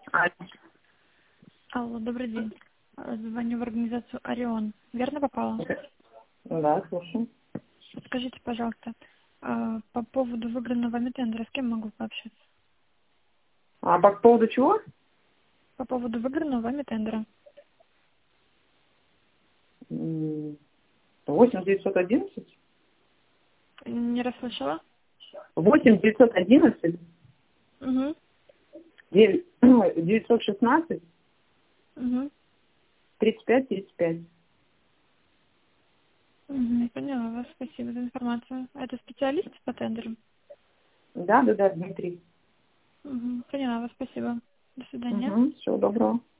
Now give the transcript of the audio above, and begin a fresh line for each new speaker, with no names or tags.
А,
Алло, добрый день. Звоню в организацию «Орион». Верно попала?
да, слушаю.
Скажите, пожалуйста, по поводу выигранного вами тендера, с кем могу пообщаться?
А по поводу чего?
По поводу выигранного вами тендера.
8911?
Не расслышала?
8911?
Угу.
916?
Угу.
3535.
Угу. Поняла вас. Спасибо за информацию. Это специалист по тендерам?
Да, Дмитрий.
Угу. Поняла вас. Спасибо. До свидания.
Угу, всего доброго.